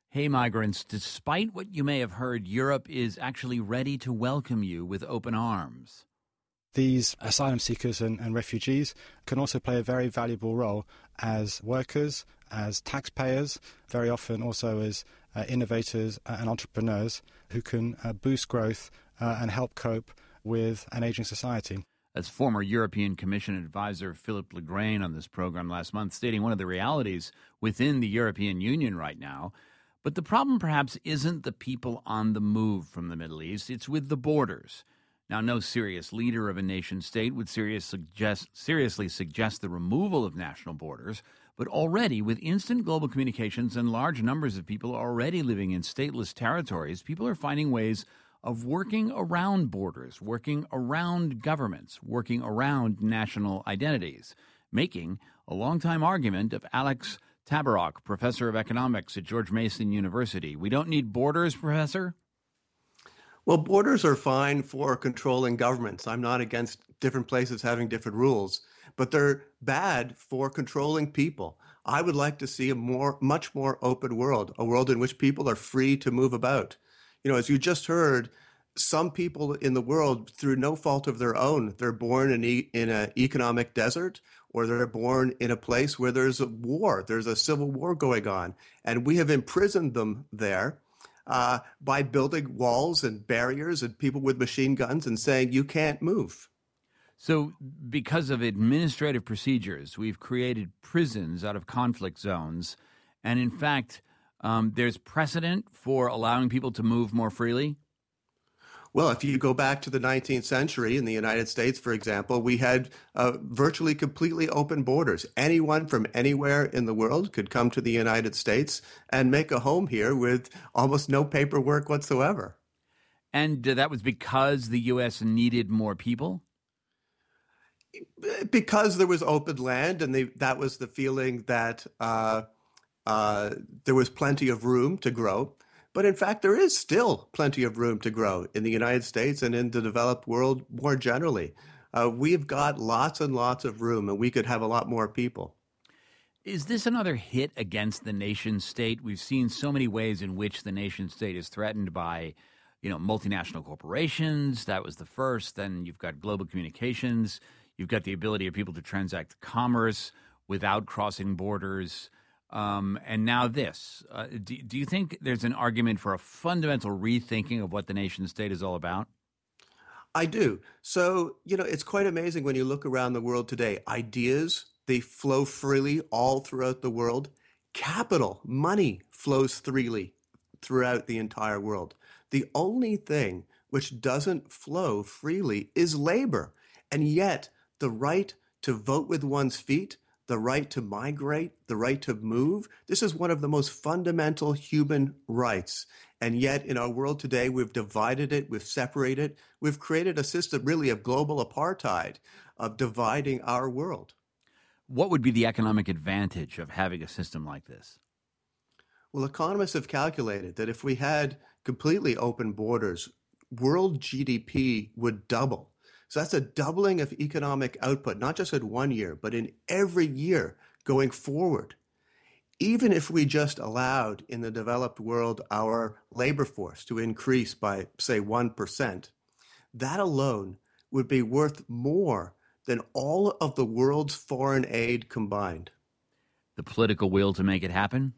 Hey, migrants, despite what you may have heard, Europe is actually ready to welcome you with open arms. These asylum seekers and refugees can also play a very valuable role as workers, as taxpayers, very often also as innovators and entrepreneurs who can boost growth and help cope with an aging society. As former European Commission advisor Philippe Legrain on this program last month, stating one of the realities within the European Union right now. But the problem perhaps isn't the people on the move from the Middle East, it's with the borders. Now, no serious leader of a nation state would seriously suggest the removal of national borders, but already with instant global communications and large numbers of people already living in stateless territories, people are finding ways of working around borders, working around governments, working around national identities, making a long-time argument of Alex Tabarrok, professor of economics at George Mason University. We don't need borders, Professor? Well, borders are fine for controlling governments. I'm not against different places having different rules, but they're bad for controlling people. I would like to see a much more open world, a world in which people are free to move about. You know, as you just heard, some people in the world, through no fault of their own, they're born in an economic desert, or they're born in a place where there's a war, there's a civil war going on. And we have imprisoned them there by building walls and barriers and people with machine guns and saying, you can't move. So because of administrative procedures, we've created prisons out of conflict zones. And in fact, there's precedent for allowing people to move more freely? Well, if you go back to the 19th century in the United States, for example, we had virtually completely open borders. Anyone from anywhere in the world could come to the United States and make a home here with almost no paperwork whatsoever. And that was because the U.S. needed more people? Because there was open land, and that was the feeling that there was plenty of room to grow. But in fact, there is still plenty of room to grow in the United States and in the developed world more generally. We've got lots and lots of room, and we could have a lot more people. Is this another hit against the nation state? We've seen so many ways in which the nation state is threatened by, multinational corporations. That was the first. Then you've got global communications. You've got the ability of people to transact commerce without crossing borders. And now this. Do you think there's an argument for a fundamental rethinking of what the nation state is all about? I do. So, it's quite amazing when you look around the world today. Ideas, they flow freely all throughout the world. Capital, money flows freely throughout the entire world. The only thing which doesn't flow freely is labor. And yet, the right to vote with one's feet, the right to migrate, the right to move. This is one of the most fundamental human rights. And yet in our world today, we've divided it, we've separated, we've created a system really of global apartheid, of dividing our world. What would be the economic advantage of having a system like this? Well, economists have calculated that if we had completely open borders, world GDP would double. So that's a doubling of economic output, not just in 1 year, but in every year going forward. Even if we just allowed in the developed world our labor force to increase by, say, 1%, that alone would be worth more than all of the world's foreign aid combined. The political will to make it happen?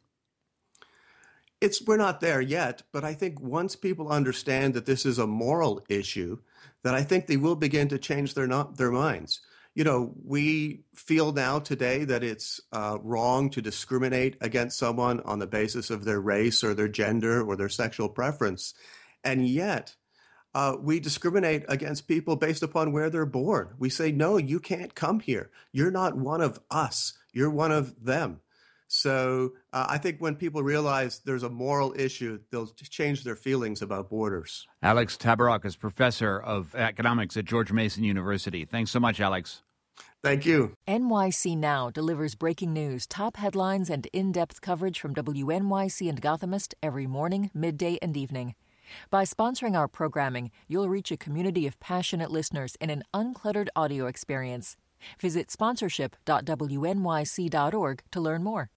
We're not there yet, but I think once people understand that this is a moral issue, that I think they will begin to change their minds. We feel now today that it's wrong to discriminate against someone on the basis of their race or their gender or their sexual preference. And yet, we discriminate against people based upon where they're born. We say, no, you can't come here. You're not one of us. You're one of them. So I think when people realize there's a moral issue, they'll change their feelings about borders. Alex Tabarrok is professor of economics at George Mason University. Thanks so much, Alex. Thank you. NYC Now delivers breaking news, top headlines, and in-depth coverage from WNYC and Gothamist every morning, midday, and evening. By sponsoring our programming, you'll reach a community of passionate listeners in an uncluttered audio experience. Visit sponsorship.wnyc.org to learn more.